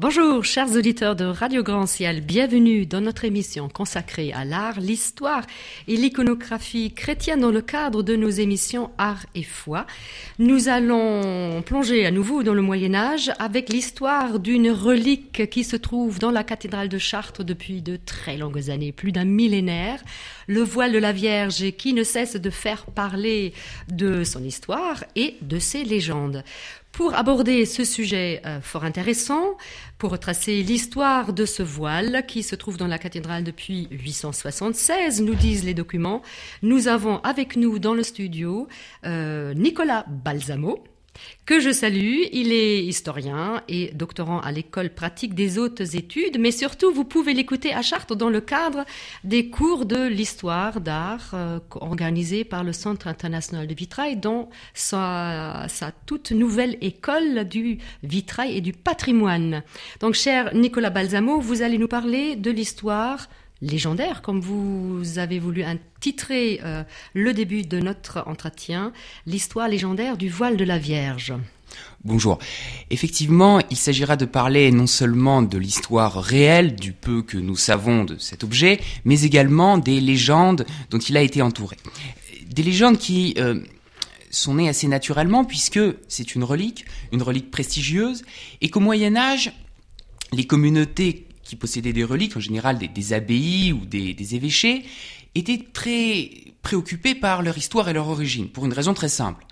Bonjour, chers auditeurs de Radio Grand Ciel. Bienvenue dans notre émission consacrée à l'art, l'histoire et l'iconographie chrétienne dans le cadre de nos émissions Art et Foi. Nous allons plonger à nouveau dans le Moyen-Âge avec l'histoire d'une relique qui se trouve dans la cathédrale de Chartres depuis de très longues années, plus d'un millénaire. Le voile de la Vierge qui ne cesse de faire parler de son histoire et de ses légendes. Pour aborder ce sujet fort intéressant, pour retracer l'histoire de ce voile qui se trouve dans la cathédrale depuis 876, nous disent les documents, nous avons avec nous dans le studio Nicolas Balsamo, que je salue. Il est historien et doctorant à l'école pratique des hautes études, mais surtout vous pouvez l'écouter à Chartres dans le cadre des cours de l'histoire d'art organisés par le Centre international de vitrail dans sa toute nouvelle école du vitrail et du patrimoine. Donc cher Nicolas Balsamo, vous allez nous parler de l'histoire légendaire, comme vous avez voulu intitrer le début de notre entretien, l'histoire légendaire du voile de la Vierge. Bonjour. Effectivement, il s'agira de parler non seulement de l'histoire réelle, du peu que nous savons de cet objet, mais également des légendes dont il a été entouré. Des légendes qui sont nées assez naturellement, puisque c'est une relique prestigieuse, et qu'au Moyen-Âge, les communautés qui possédaient des reliques, en général des abbayes ou des évêchés, étaient très préoccupés par leur histoire et leur origine, pour une raison très simple.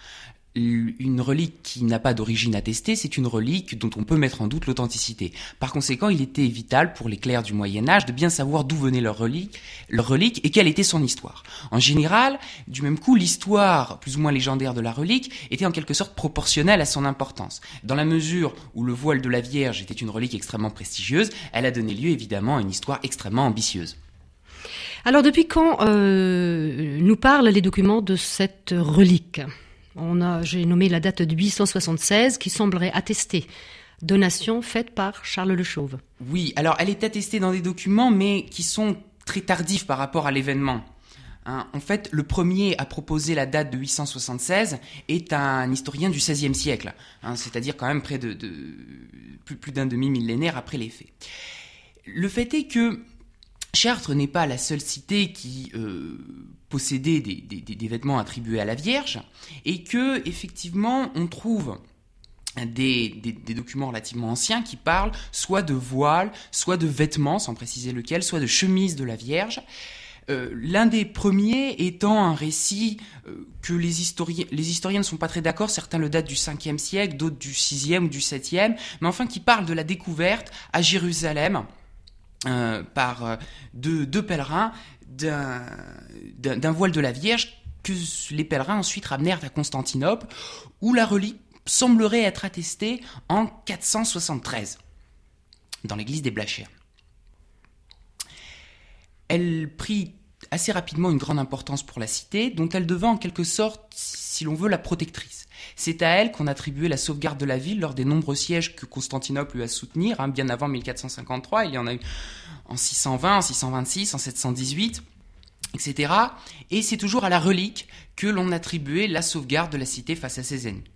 Une relique qui n'a pas d'origine attestée, c'est une relique dont on peut mettre en doute l'authenticité. Par conséquent, il était vital pour les clercs du Moyen-Âge de bien savoir d'où venait leur relique et quelle était son histoire. En général, du même coup, l'histoire plus ou moins légendaire de la relique était en quelque sorte proportionnelle à son importance. Dans la mesure où le voile de la Vierge était une relique extrêmement prestigieuse, elle a donné lieu évidemment à une histoire extrêmement ambitieuse. Alors depuis quand nous parlent les documents de cette relique ? J'ai nommé la date de 876 qui semblerait attester donation faite par Charles le Chauve. Oui, alors elle est attestée dans des documents, mais qui sont très tardifs par rapport à l'événement. En fait, le premier à proposer la date de 876 est un historien du XVIe siècle, c'est-à-dire quand même près de plus d'un demi-millénaire après les faits. Le fait est que Chartres n'est pas la seule cité qui possédait des vêtements attribués à la Vierge, et que effectivement on trouve des documents relativement anciens qui parlent soit de voile, soit de vêtements, sans préciser lequel, soit de chemise de la Vierge. L'un des premiers étant un récit que les historiens ne sont pas très d'accord, certains le datent du 5e siècle, d'autres du 6e ou du 7e, mais enfin qui parle de la découverte à Jérusalem par deux pèlerins d'un voile de la Vierge que les pèlerins ensuite ramenèrent à Constantinople, où la relique semblerait être attestée en 473 dans l'église des Blachères. Elle prit assez rapidement une grande importance pour la cité, dont elle devint en quelque sorte, si l'on veut, la protectrice. C'est à elle qu'on attribuait la sauvegarde de la ville lors des nombreux sièges que Constantinople eut à soutenir, bien avant 1453. Il y en a eu en 620, en 626, en 718, etc. Et c'est toujours à la relique que l'on attribuait la sauvegarde de la cité face à ses ennemis.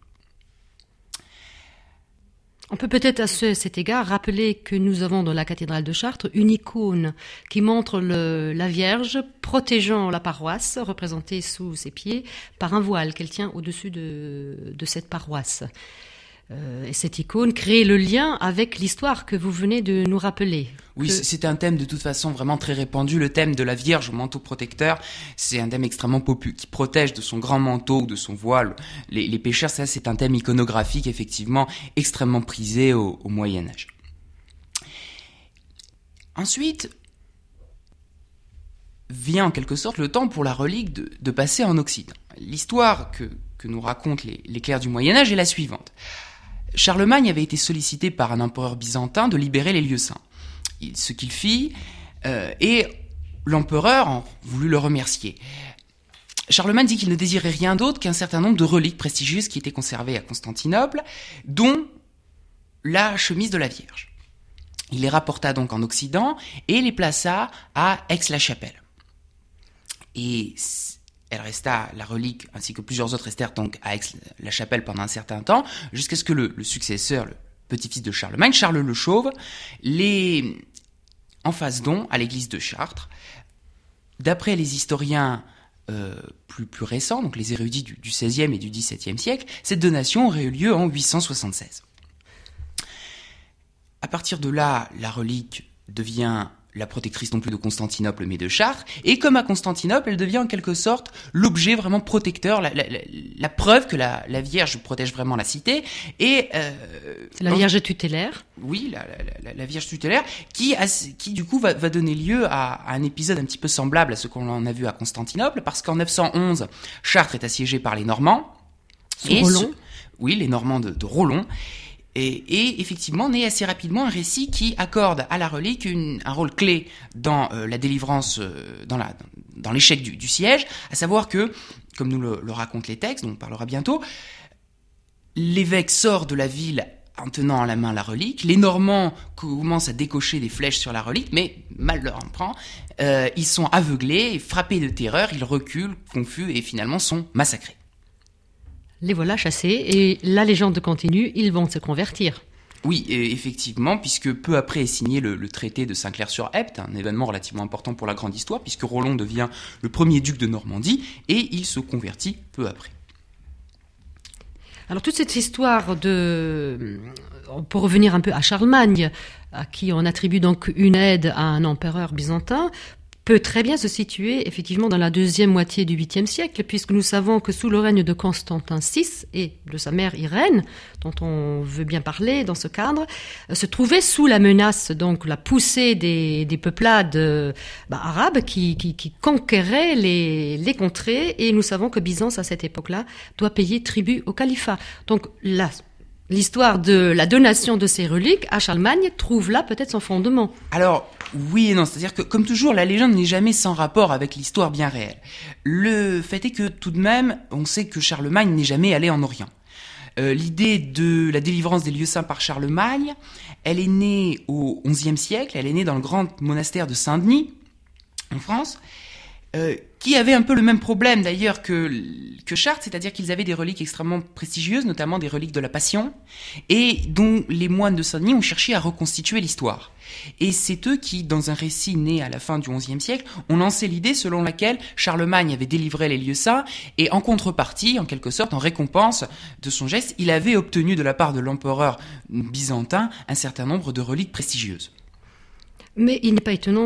On peut peut-être à cet égard rappeler que nous avons dans la cathédrale de Chartres une icône qui montre la Vierge protégeant la paroisse, représentée sous ses pieds par un voile qu'elle tient au-dessus de cette paroisse. Et cette icône crée le lien avec l'histoire que vous venez de nous rappeler. Oui, c'est un thème de toute façon vraiment très répandu. Le thème de la Vierge au manteau protecteur, c'est un thème extrêmement populaire qui protège de son grand manteau ou de son voile les pécheurs. Ça, c'est un thème iconographique effectivement extrêmement prisé au Moyen-Âge. Ensuite, vient en quelque sorte le temps pour la relique de passer en Occident. L'histoire que nous racontent les clercs du Moyen-Âge est la suivante. Charlemagne avait été sollicité par un empereur byzantin de libérer les lieux saints. Ce qu'il fit, et l'empereur voulut le remercier. Charlemagne dit qu'il ne désirait rien d'autre qu'un certain nombre de reliques prestigieuses qui étaient conservées à Constantinople, dont la chemise de la Vierge. Il les rapporta donc en Occident et les plaça à Aix-la-Chapelle. Et la relique ainsi que plusieurs autres restèrent donc à Aix-la-Chapelle pendant un certain temps, jusqu'à ce que le successeur, le petit-fils de Charlemagne, Charles le Chauve, en fasse don à l'église de Chartres. D'après les historiens plus récents, donc les érudits du XVIe et du XVIIe siècle, cette donation aurait eu lieu en 876. À partir de là, la relique devient la protectrice non plus de Constantinople mais de Chartres, et comme à Constantinople, elle devient en quelque sorte l'objet vraiment protecteur, la preuve que la Vierge protège vraiment la cité, et c'est la Vierge tutélaire. Oui, la Vierge tutélaire, qui du coup va donner lieu à un épisode un petit peu semblable à ce qu'on en a vu à Constantinople, parce qu'en 911, Chartres est assiégée par les Normands. Rollon. Oui, les Normands de Rollon. Et effectivement, naît assez rapidement un récit qui accorde à la relique un rôle clé dans la délivrance, dans l'échec du siège, à savoir que, comme nous le racontent les textes, dont on parlera bientôt, l'évêque sort de la ville en tenant en la main la relique, les Normands commencent à décocher des flèches sur la relique, mais mal leur en prend, ils sont aveuglés, frappés de terreur, ils reculent, confus, et finalement sont massacrés. Les voilà chassés et la légende continue, ils vont se convertir. Oui, effectivement, puisque peu après est signé le traité de Saint-Clair-sur-Epte, un événement relativement important pour la grande histoire, puisque Rollon devient le premier duc de Normandie et il se convertit peu après. Alors toute cette histoire pour revenir un peu à Charlemagne, à qui on attribue donc une aide à un empereur byzantin, peut très bien se situer effectivement dans la deuxième moitié du 8e siècle, puisque nous savons que sous le règne de Constantin VI et de sa mère Irène, dont on veut bien parler dans ce cadre, se trouvait sous la menace, donc la poussée des peuplades arabes qui conquéraient les contrées, et nous savons que Byzance à cette époque-là doit payer tribut au califat. Donc l'histoire de la donation de ces reliques à Charlemagne trouve là peut-être son fondement. Alors, oui et non, c'est-à-dire que, comme toujours, la légende n'est jamais sans rapport avec l'histoire bien réelle. Le fait est que, tout de même, on sait que Charlemagne n'est jamais allé en Orient. L'idée de la délivrance des lieux saints par Charlemagne, elle est née au XIe siècle, elle est née dans le grand monastère de Saint-Denis, en France, qui avait un peu le même problème d'ailleurs que Chartres, c'est-à-dire qu'ils avaient des reliques extrêmement prestigieuses, notamment des reliques de la Passion, et dont les moines de Saint-Denis ont cherché à reconstituer l'histoire. Et c'est eux qui, dans un récit né à la fin du XIe siècle, ont lancé l'idée selon laquelle Charlemagne avait délivré les lieux saints, et en contrepartie, en quelque sorte, en récompense de son geste, il avait obtenu de la part de l'empereur byzantin un certain nombre de reliques prestigieuses. Mais il n'est pas étonnant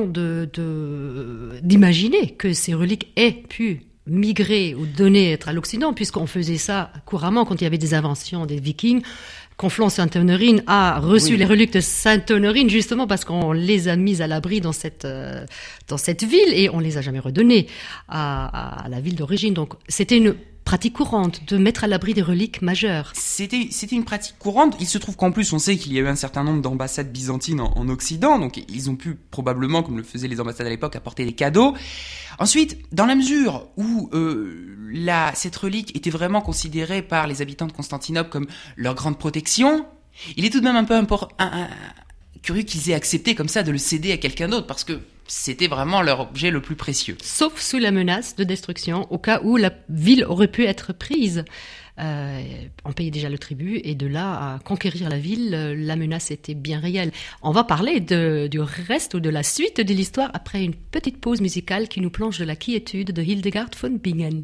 d'imaginer que ces reliques aient pu migrer ou donner être à l'Occident, puisqu'on faisait ça couramment quand il y avait des inventions des Vikings. Conflans-Sainte-Honorine a reçu les reliques de Sainte-Honorine justement parce qu'on les a mises à l'abri dans cette ville et on les a jamais redonnées à la ville d'origine. Donc c'était une pratique courante de mettre à l'abri des reliques majeures. C'était une pratique courante. Il se trouve qu'en plus, on sait qu'il y a eu un certain nombre d'ambassades byzantines en Occident, donc ils ont pu probablement, comme le faisaient les ambassades à l'époque, apporter des cadeaux. Ensuite, dans la mesure où cette relique était vraiment considérée par les habitants de Constantinople comme leur grande protection, il est tout de même un peu curieux qu'ils aient accepté comme ça de le céder à quelqu'un d'autre, parce que c'était vraiment leur objet le plus précieux. Sauf sous la menace de destruction, au cas où la ville aurait pu être prise. On payait déjà le tribut, et de là à conquérir la ville, la menace était bien réelle. On va parler du reste ou de la suite de l'histoire après une petite pause musicale qui nous plonge de la quiétude de Hildegard von Bingen.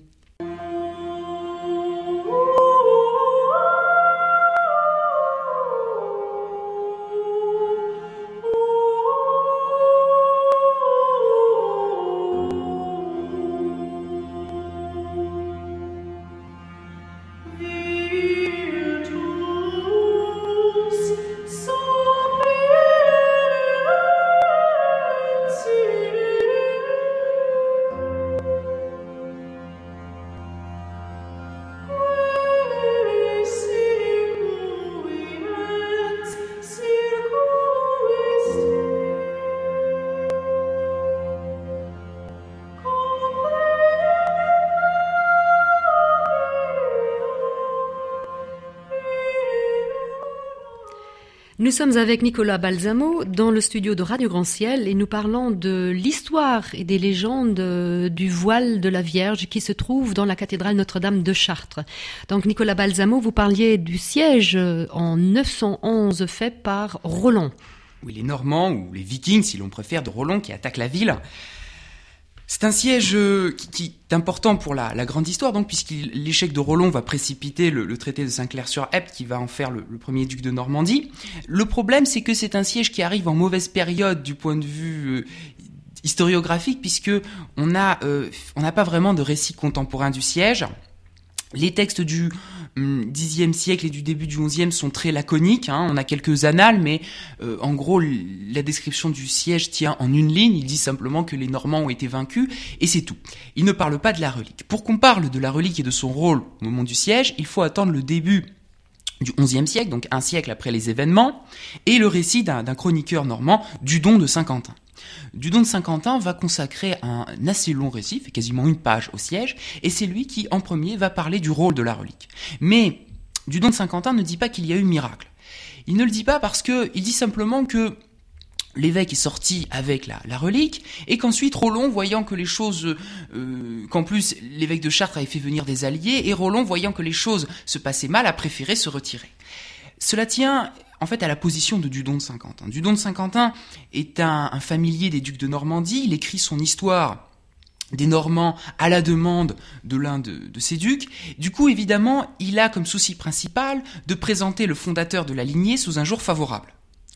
Nous sommes avec Nicolas Balsamo dans le studio de Radio Grand Ciel et nous parlons de l'histoire et des légendes du voile de la Vierge qui se trouve dans la cathédrale Notre-Dame de Chartres. Donc Nicolas Balsamo, vous parliez du siège en 911 fait par Roland. Oui, les Normands ou les Vikings, si l'on préfère, de Roland qui attaquent la ville. C'est un siège qui est important pour la grande histoire, donc, puisque l'échec de Roland va précipiter le traité de Saint-Clair-sur-Epte qui va en faire le premier duc de Normandie. Le problème, c'est que c'est un siège qui arrive en mauvaise période du point de vue historiographique, puisque on n'a pas vraiment de récit contemporain du siège. Les textes du Xe siècle et du début du XIe sont très laconiques. On a quelques annales, mais en gros, la description du siège tient en une ligne. Il dit simplement que les Normands ont été vaincus, et c'est tout. Il ne parle pas de la relique. Pour qu'on parle de la relique et de son rôle au moment du siège, il faut attendre le début du XIe siècle, donc un siècle après les événements, et le récit d'un chroniqueur normand, Dudon de Saint-Quentin. Dudon de Saint-Quentin va consacrer un assez long récit, fait quasiment une page au siège, et c'est lui qui, en premier, va parler du rôle de la relique. Mais Dudon de Saint-Quentin ne dit pas qu'il y a eu miracle. Il ne le dit pas parce qu'il dit simplement que l'évêque est sorti avec la relique, et qu'ensuite Roland, voyant que les choses, qu'en plus l'évêque de Chartres avait fait venir des alliés, et Roland, voyant que les choses se passaient mal, a préféré se retirer. Cela tient en fait à la position de Dudon de Saint-Quentin. Dudon de Saint-Quentin est un familier des ducs de Normandie. Il écrit son histoire des Normands à la demande de l'un de ces ducs. Du coup, évidemment, il a comme souci principal de présenter le fondateur de la lignée sous un jour favorable.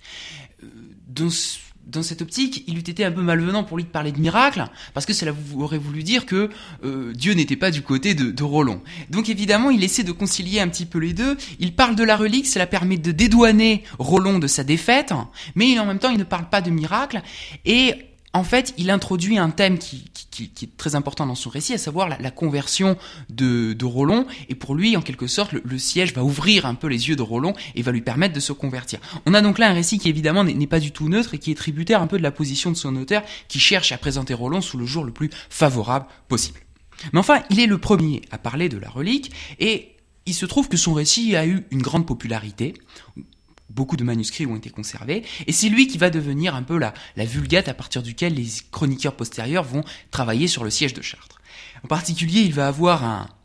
Dans cette optique, il eût été un peu malvenant pour lui de parler de miracle, parce que cela aurait voulu dire que Dieu n'était pas du côté de Roland. Donc évidemment, il essaie de concilier un petit peu les deux. Il parle de la relique, cela permet de dédouaner Roland de sa défaite, mais en même temps, il ne parle pas de miracle. Et en fait, il introduit un thème qui est très important dans son récit, à savoir la conversion de Roland. Et pour lui, en quelque sorte, le siège va ouvrir un peu les yeux de Roland et va lui permettre de se convertir. On a donc là un récit qui, évidemment, n'est pas du tout neutre et qui est tributaire un peu de la position de son auteur, qui cherche à présenter Roland sous le jour le plus favorable possible. Mais enfin, il est le premier à parler de la relique, et il se trouve que son récit a eu une grande popularité. Beaucoup de manuscrits ont été conservés, et c'est lui qui va devenir un peu la vulgate à partir duquel les chroniqueurs postérieurs vont travailler sur le siège de Chartres. En particulier, il va avoir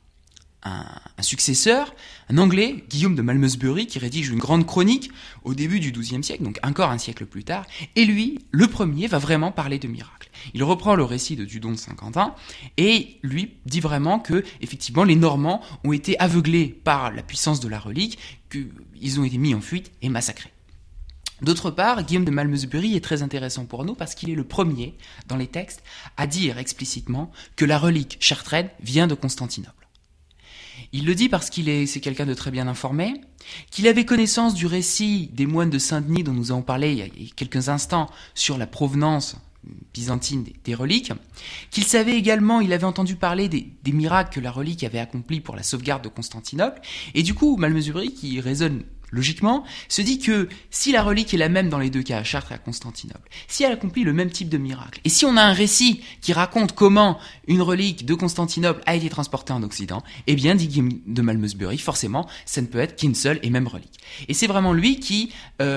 un successeur, un Anglais, Guillaume de Malmesbury, qui rédige une grande chronique au début du XIIe siècle, donc encore un siècle plus tard, et lui, le premier, va vraiment parler de miracle. Il reprend le récit de Dudon de Saint-Quentin, et lui dit vraiment que, effectivement, les Normands ont été aveuglés par la puissance de la relique, qu'ils ont été mis en fuite et massacrés. D'autre part, Guillaume de Malmesbury est très intéressant pour nous parce qu'il est le premier, dans les textes, à dire explicitement que la relique chartraine vient de Constantinople. Il le dit parce c'est quelqu'un de très bien informé, qu'il avait connaissance du récit des moines de Saint-Denis dont nous avons parlé il y a quelques instants sur la provenance byzantine des reliques, qu'il savait également, il avait entendu parler des miracles que la relique avait accomplis pour la sauvegarde de Constantinople, et du coup, Malmesbury, qui raisonne logiquement, se dit que si la relique est la même dans les deux cas, à Chartres et à Constantinople, si elle accomplit le même type de miracle, et si on a un récit qui raconte comment une relique de Constantinople a été transportée en Occident, eh bien, dit Guillaume de Malmesbury, forcément, ça ne peut être qu'une seule et même relique. Et c'est vraiment lui qui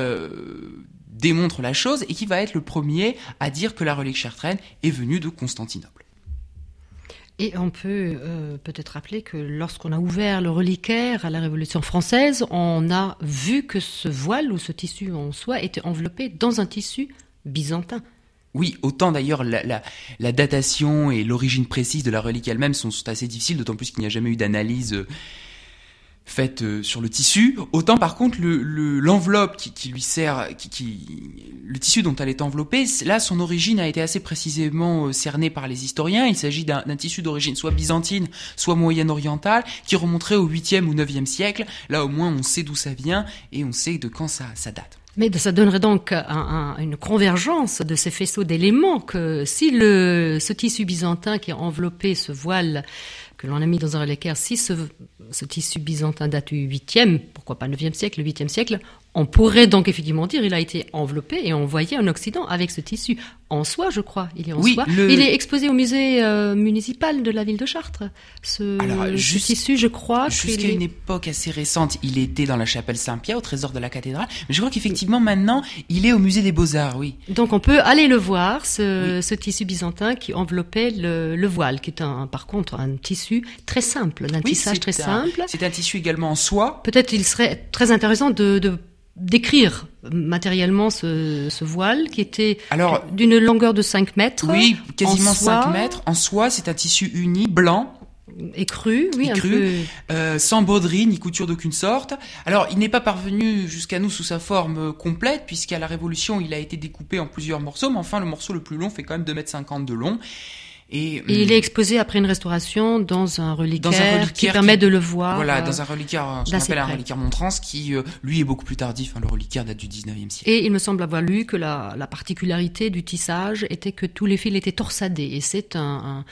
démontre la chose et qui va être le premier à dire que la relique chartraine est venue de Constantinople. Et on peut peut-être rappeler que lorsqu'on a ouvert le reliquaire à la Révolution française, on a vu que ce voile ou ce tissu en soi était enveloppé dans un tissu byzantin. Oui, autant d'ailleurs la datation et l'origine précise de la relique elle-même sont assez difficiles, d'autant plus qu'il n'y a jamais eu d'analyse faite sur le tissu, autant par contre l'enveloppe qui lui sert, le tissu dont elle est enveloppée, là son origine a été assez précisément cernée par les historiens. Il s'agit d'un tissu d'origine soit byzantine, soit moyen-orientale, qui remonterait au 8e ou 9e siècle. Là au moins on sait d'où ça vient et on sait de quand ça date. Mais ça donnerait donc une convergence de ces faisceaux d'éléments que si ce tissu byzantin qui a enveloppé ce voile que l'on a mis dans un reliquaire, si ce tissu byzantin date du 8e, pourquoi pas 9e siècle, le 8e siècle, On pourrait donc effectivement dire il a été enveloppé et envoyé en Occident avec ce tissu. En soie, je crois. Il est en soie. Il est exposé au musée municipal de la ville de Chartres. Ce tissu, je crois. Jusqu'à une époque assez récente, il était dans la chapelle Saint-Pierre, au trésor de la cathédrale. Mais je crois qu'effectivement, maintenant, il est au musée des Beaux-Arts, oui. Donc on peut aller le voir, ce tissu byzantin qui enveloppait le voile, qui est par contre un tissu très simple, d'un tissage très simple. C'est un tissu également en soie. Peut-être il serait très intéressant de décrire matériellement ce voile qui était d'une longueur de 5 mètres. Oui, quasiment 5 mètres. En soie, c'est un tissu uni, blanc. Écru, oui, sans broderie ni couture d'aucune sorte. Alors, il n'est pas parvenu jusqu'à nous sous sa forme complète, puisqu'à la Révolution, il a été découpé en plusieurs morceaux, mais enfin, le morceau le plus long fait quand même 2,50 m de long. Et il est exposé après une restauration dans un reliquaire qui permet de le voir. Voilà, dans un reliquaire, ce qu'on appelle un reliquaire Montrance, qui, lui, est beaucoup plus tardif. Le reliquaire date du 19e siècle. Et il me semble avoir lu que la particularité du tissage était que tous les fils étaient torsadés. Et c'est un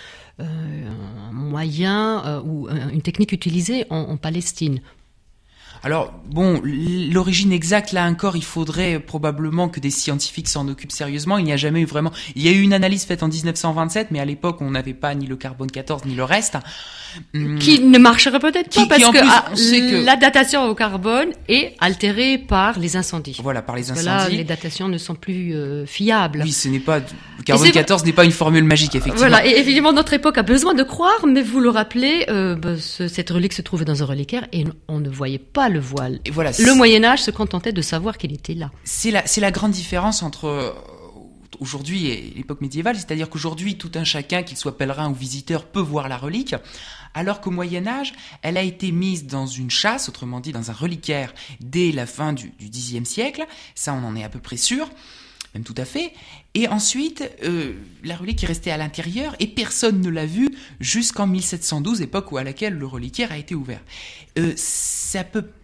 moyen ou une technique utilisée en Palestine. Alors, bon, l'origine exacte, là encore, il faudrait probablement que des scientifiques s'en occupent sérieusement. Il n'y a jamais eu vraiment... Il y a eu une analyse faite en 1927, mais à l'époque, on n'avait pas ni le carbone 14, ni le reste. Qui ne marcherait peut-être pas, parce que la datation au carbone est altérée par les incendies. Voilà, par les incendies. Là, les datations ne sont plus fiables. Oui, ce n'est pas... Le carbone 14 n'est pas une formule magique, effectivement. Voilà, et évidemment, notre époque a besoin de croire, mais vous le rappelez, cette relique se trouvait dans un reliquaire et on ne voyait pas le voile. Et voilà, le Moyen-Âge se contentait de savoir qu'il était là. C'est la grande différence entre aujourd'hui et l'époque médiévale, c'est-à-dire qu'aujourd'hui, tout un chacun, qu'il soit pèlerin ou visiteur, peut voir la relique, alors qu'au Moyen-Âge, elle a été mise dans une châsse, autrement dit dans un reliquaire, dès la fin du Xe siècle. Ça, on en est à peu près sûr. Même tout à fait. Et ensuite, la relique est restée à l'intérieur et personne ne l'a vue jusqu'en 1712, époque à laquelle le reliquaire a été ouvert. Ça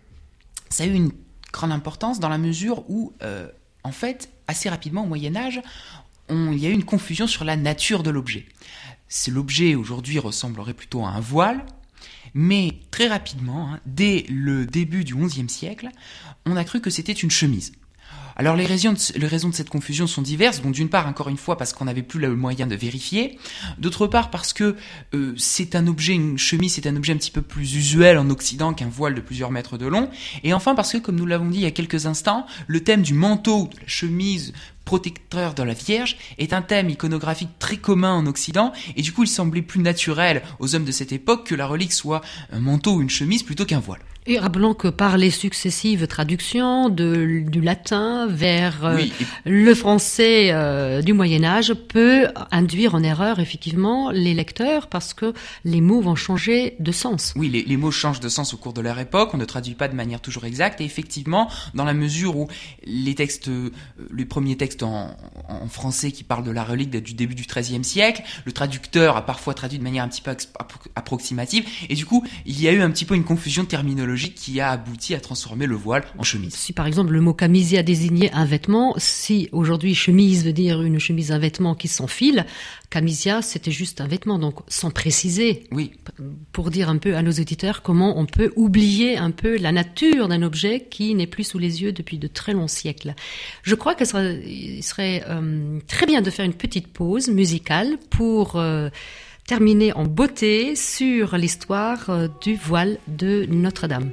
a eu une grande importance dans la mesure où, en fait, assez rapidement au Moyen-Âge, il y a eu une confusion sur la nature de l'objet. L'objet aujourd'hui ressemblerait plutôt à un voile, mais très rapidement, dès le début du XIe siècle, on a cru que c'était une chemise. Alors les raisons de cette confusion sont diverses. Bon, d'une part, encore une fois, parce qu'on n'avait plus le moyen de vérifier. D'autre part, parce que c'est un objet, une chemise, c'est un objet un petit peu plus usuel en Occident qu'un voile de plusieurs mètres de long. Et enfin, parce que, comme nous l'avons dit il y a quelques instants, le thème du manteau, de la chemise protecteur de la Vierge est un thème iconographique très commun en Occident, et du coup, il semblait plus naturel aux hommes de cette époque que la relique soit un manteau ou une chemise plutôt qu'un voile. Et rappelons que par les successives traductions du latin vers le français du Moyen-Âge peut induire en erreur effectivement les lecteurs parce que les mots vont changer de sens. Oui, les mots changent de sens au cours de leur époque, on ne traduit pas de manière toujours exacte, et effectivement, dans la mesure où les premiers textes en français qui parlent de la relique datent du début du XIIIe siècle, le traducteur a parfois traduit de manière un petit peu approximative, et du coup, il y a eu un petit peu une confusion terminologique qui a abouti à transformer le voile en chemise. Si par exemple le mot camisia désignait un vêtement, si aujourd'hui chemise veut dire une chemise, un vêtement qui s'enfile, camisia c'était juste un vêtement, donc sans préciser. Oui. Pour dire un peu à nos auditeurs comment on peut oublier un peu la nature d'un objet qui n'est plus sous les yeux depuis de très longs siècles. Je crois qu'il serait très bien de faire une petite pause musicale pour terminer en beauté sur l'histoire du voile de Notre-Dame.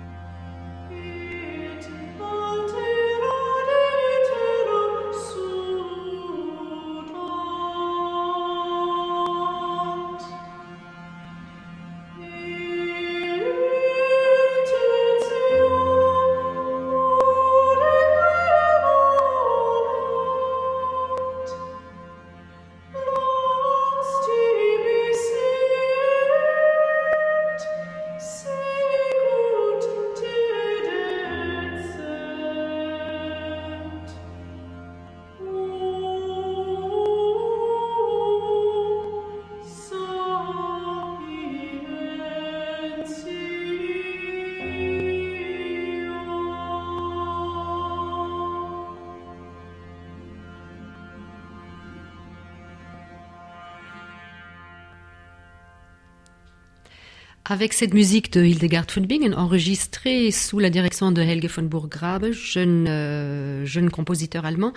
Su Avec cette musique de Hildegard von Bingen, enregistrée sous la direction de Helge von Burggrabe, jeune compositeur allemand,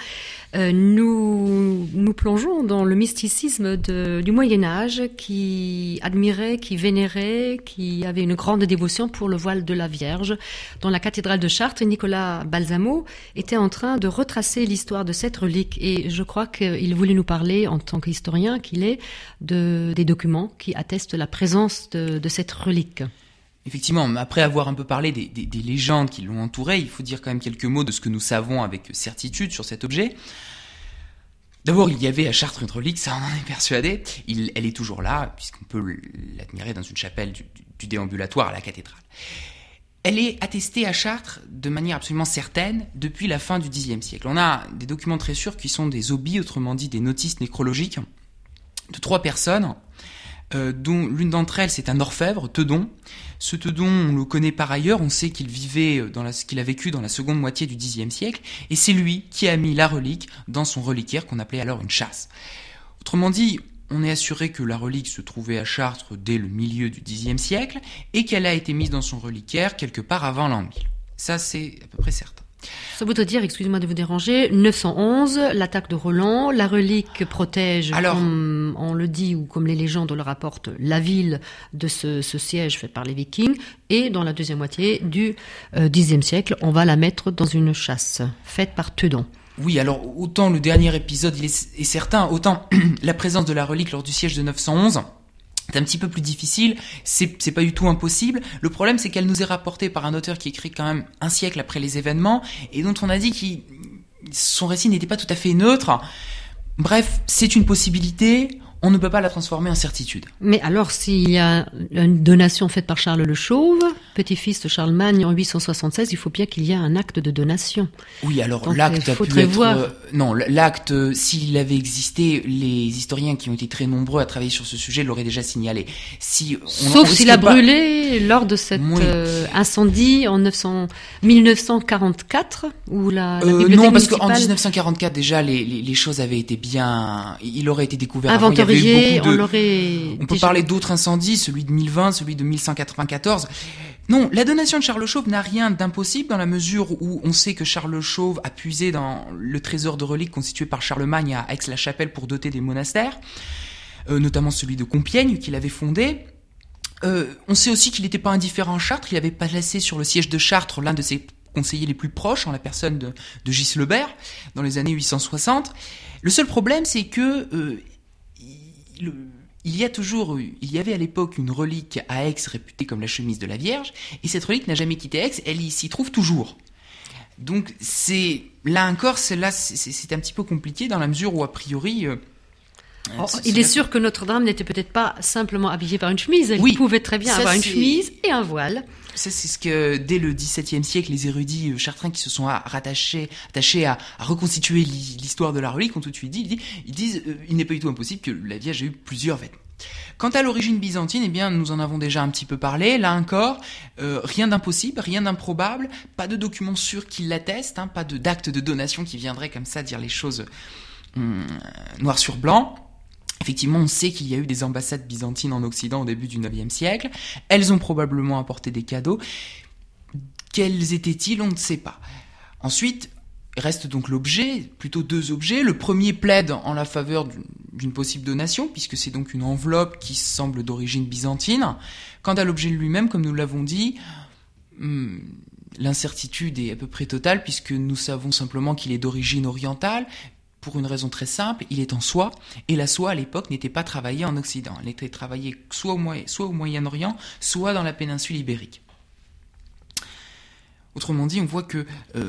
nous plongeons dans le mysticisme du Moyen-Âge qui admirait, qui vénérait, qui avait une grande dévotion pour le voile de la Vierge. Dans la cathédrale de Chartres, Nicolas Balsamo était en train de retracer l'histoire de cette relique et je crois qu'il voulait nous parler, en tant qu'historien qu'il est, des documents qui attestent la présence de cette relique. Effectivement, après avoir un peu parlé des légendes qui l'ont entouré, il faut dire quand même quelques mots de ce que nous savons avec certitude sur cet objet. D'abord, il y avait à Chartres une relique, ça on en est persuadé. Elle est toujours là, puisqu'on peut l'admirer dans une chapelle du déambulatoire à la cathédrale. Elle est attestée à Chartres de manière absolument certaine depuis la fin du Xe siècle. On a des documents très sûrs qui sont des obis, autrement dit des notices nécrologiques, de 3 personnes, dont l'une d'entre elles c'est un orfèvre, Teudon. Ce Teudon, on le connaît par ailleurs, on sait qu'il qu'il a vécu dans la seconde moitié du Xe siècle, et c'est lui qui a mis la relique dans son reliquaire qu'on appelait alors une châsse. Autrement dit, on est assuré que la relique se trouvait à Chartres dès le milieu du Xe siècle, et qu'elle a été mise dans son reliquaire quelque part avant l'an 1000. Ça c'est à peu près certain. Ça voudrait dire, excusez-moi de vous déranger, 911, l'attaque de Roland, la relique protège, comme on le dit ou comme les légendes le rapportent, la ville de ce siège fait par les Vikings, et dans la deuxième moitié du Xe siècle, on va la mettre dans une châsse faite par Teudon. Oui, alors autant le dernier épisode est certain, autant la présence de la relique lors du siège de 911... c'est un petit peu plus difficile, c'est pas du tout impossible. Le problème, c'est qu'elle nous est rapportée par un auteur qui écrit quand même un siècle après les événements, et dont on a dit que son récit n'était pas tout à fait neutre. Bref, c'est une possibilité, on ne peut pas la transformer en certitude. Mais alors, s'il y a une donation faite par Charles le Chauve, petit-fils de Charlemagne en 876, il faut bien qu'il y ait un acte de donation. Oui, alors donc, l'acte a pu voir. être... non, l'acte, s'il avait existé, les historiens qui ont été très nombreux à travailler sur ce sujet l'auraient déjà signalé. Sauf s'il a brûlé lors de cet incendie en 1944, où la bibliothèque non, parce municipale... qu'en 1944, déjà, les choses avaient été bien... Il aurait été découvert inventorié, avant. On peut parler d'autres incendies, celui de 1020, celui de 1194... Non, la donation de Charles Chauve n'a rien d'impossible dans la mesure où on sait que Charles Chauve a puisé dans le trésor de reliques constitué par Charlemagne à Aix-la-Chapelle pour doter des monastères, notamment celui de Compiègne qu'il avait fondé. On sait aussi qu'il n'était pas indifférent à Chartres, il avait placé sur le siège de Chartres l'un de ses conseillers les plus proches, en la personne de Gislebert, dans les années 860. Le seul problème, c'est que il y avait à l'époque une relique à Aix réputée comme la chemise de la Vierge, et cette relique n'a jamais quitté Aix, elle s'y trouve toujours. Donc c'est un petit peu compliqué dans la mesure où a priori... il est sûr que Notre-Dame n'était peut-être pas simplement habillée par une chemise, elle pouvait très bien avoir une chemise et un voile. Ça, c'est ce que, dès le XVIIe siècle, les érudits chartrains qui se sont attachés à reconstituer l'histoire de la relique ont tout de suite dit, ils disent, il n'est pas du tout impossible que la Vierge ait eu plusieurs vêtements. Quant à l'origine byzantine, eh bien, nous en avons déjà un petit peu parlé. Là encore, rien d'impossible, rien d'improbable, pas de documents sûrs qui l'attestent, pas d'acte de donation qui viendrait comme ça dire les choses noir sur blanc. Effectivement, on sait qu'il y a eu des ambassades byzantines en Occident au début du IXe siècle. Elles ont probablement apporté des cadeaux. Quels étaient-ils ? On ne sait pas. Ensuite, reste donc l'objet, plutôt 2 objets. Le premier plaide en la faveur d'une possible donation, puisque c'est donc une enveloppe qui semble d'origine byzantine. Quant à l'objet lui-même, comme nous l'avons dit, l'incertitude est à peu près totale, puisque nous savons simplement qu'il est d'origine orientale, pour une raison très simple, il est en soie, et la soie à l'époque n'était pas travaillée en Occident. Elle était travaillée soit au Moyen-Orient, soit dans la péninsule ibérique. Autrement dit, on voit que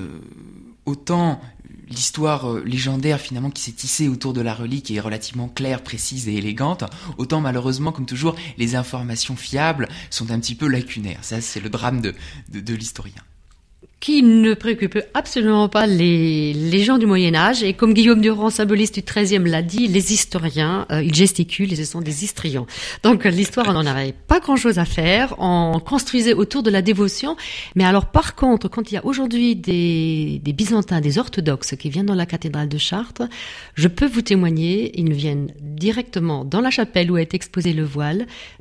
autant l'histoire légendaire finalement qui s'est tissée autour de la relique est relativement claire, précise et élégante, autant malheureusement, comme toujours, les informations fiables sont un petit peu lacunaires. Ça, c'est le drame de l'historien. Qui ne préoccupe absolument pas les gens du Moyen-Âge. Et comme Guillaume Durand, symboliste du XIIIe, l'a dit, les historiens, ils gesticulent et ce sont des histrions. Donc l'histoire, on n'en avait pas grand-chose à faire. On construisait autour de la dévotion. Mais alors par contre, quand il y a aujourd'hui des Byzantins, des orthodoxes qui viennent dans la cathédrale de Chartres, je peux vous témoigner, ils viennent directement dans la chapelle où est exposé le voile,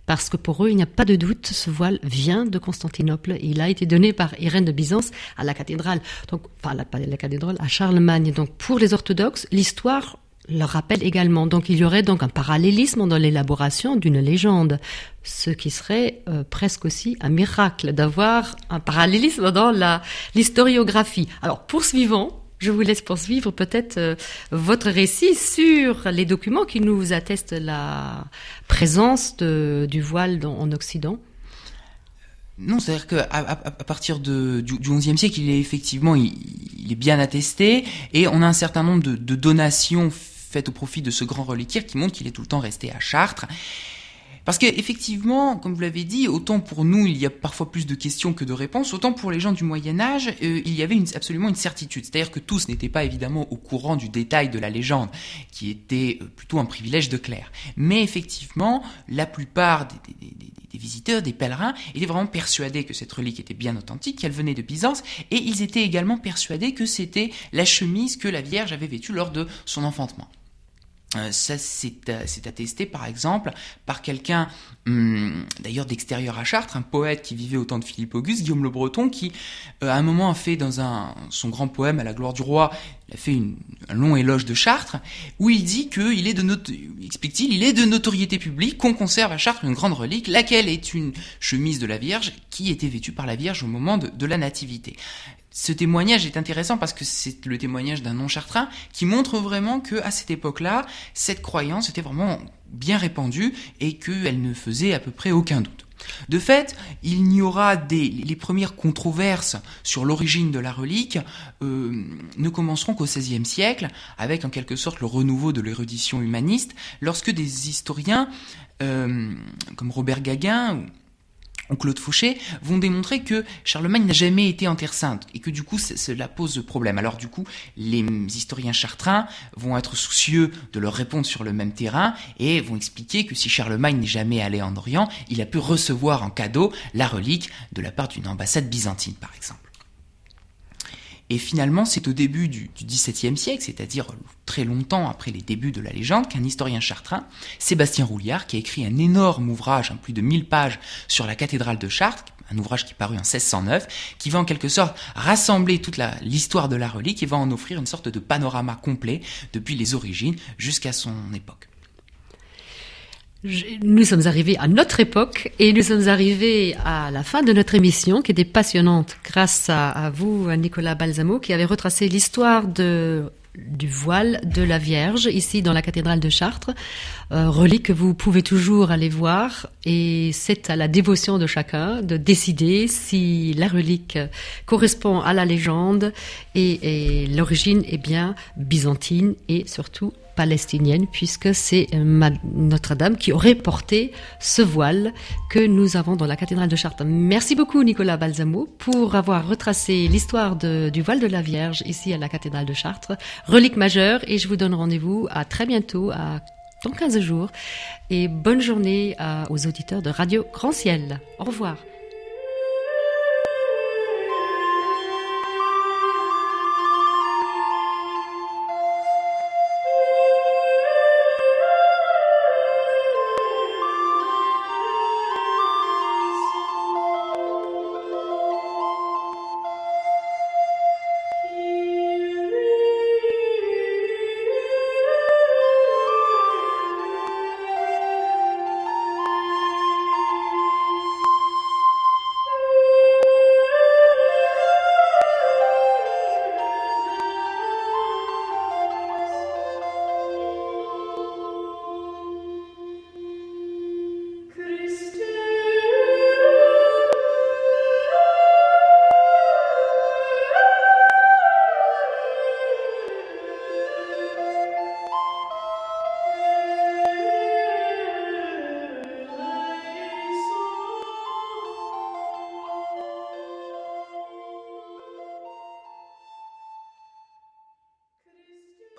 parce que pour eux, il n'y a pas de doute, ce voile vient de Constantinople. Il a été donné par Irène de Byzance à la cathédrale, donc, enfin, pas la cathédrale, à Charlemagne. Donc, pour les orthodoxes, l'histoire le rappelle également. Donc, il y aurait donc un parallélisme dans l'élaboration d'une légende, ce qui serait presque aussi un miracle d'avoir un parallélisme dans l'historiographie. Alors, poursuivons. Je vous laisse poursuivre peut-être votre récit sur les documents qui nous attestent la présence du voile en Occident. Non, c'est-à-dire qu'à partir du XIe siècle, il est bien attesté, et on a un certain nombre de donations faites au profit de ce grand reliquaire qui montre qu'il est tout le temps resté à Chartres. Parce qu'effectivement, comme vous l'avez dit, autant pour nous, il y a parfois plus de questions que de réponses, autant pour les gens du Moyen-Âge, il y avait absolument une certitude. C'est-à-dire que tous n'étaient pas évidemment au courant du détail de la légende, qui était plutôt un privilège de clerc. Mais effectivement, la plupart des visiteurs, des pèlerins, étaient vraiment persuadés que cette relique était bien authentique, qu'elle venait de Byzance, et ils étaient également persuadés que c'était la chemise que la Vierge avait vêtue lors de son enfantement. Ça, c'est attesté, par exemple, par quelqu'un, d'ailleurs d'extérieur à Chartres, un poète qui vivait au temps de Philippe Auguste, Guillaume le Breton, qui, à un moment, a fait dans son grand poème à la gloire du roi, il a fait un long éloge de Chartres, où il dit qu'il est il est de notoriété publique qu'on conserve à Chartres une grande relique, laquelle est une chemise de la Vierge qui était vêtue par la Vierge au moment de la Nativité. Ce témoignage est intéressant parce que c'est le témoignage d'un non-chartrain qui montre vraiment que à cette époque-là, cette croyance était vraiment bien répandue et qu'elle ne faisait à peu près aucun doute. De fait, il n'y aura les premières controverses sur l'origine de la relique ne commenceront qu'au XVIe siècle, avec en quelque sorte le renouveau de l'érudition humaniste, lorsque des historiens comme Robert Gaguin ou Claude Fauché vont démontrer que Charlemagne n'a jamais été en Terre Sainte et que du coup cela pose problème. Alors du coup, les historiens chartrains vont être soucieux de leur répondre sur le même terrain et vont expliquer que si Charlemagne n'est jamais allé en Orient, il a pu recevoir en cadeau la relique de la part d'une ambassade byzantine, par exemple. Et finalement, c'est au début du XVIIe siècle, c'est-à-dire très longtemps après les débuts de la légende, qu'un historien chartrain, Sébastien Rouliard, qui a écrit un énorme ouvrage, plus de 1000 pages, sur la cathédrale de Chartres, un ouvrage qui parut en 1609, qui va en quelque sorte rassembler toute l'histoire de la relique et va en offrir une sorte de panorama complet depuis les origines jusqu'à son époque. Nous sommes arrivés à notre époque et nous sommes arrivés à la fin de notre émission qui était passionnante grâce à vous, à Nicolas Balsamo, qui avait retracé l'histoire du voile de la Vierge ici dans la cathédrale de Chartres, relique que vous pouvez toujours aller voir et c'est à la dévotion de chacun de décider si la relique correspond à la légende et l'origine est bien byzantine et surtout palestinienne, puisque c'est Notre-Dame qui aurait porté ce voile que nous avons dans la cathédrale de Chartres. Merci beaucoup Nicolas Balsamo pour avoir retracé l'histoire du voile de la Vierge ici à la cathédrale de Chartres, relique majeure, et je vous donne rendez-vous à très bientôt, dans 15 jours, et bonne journée aux auditeurs de Radio Grand Ciel. Au revoir.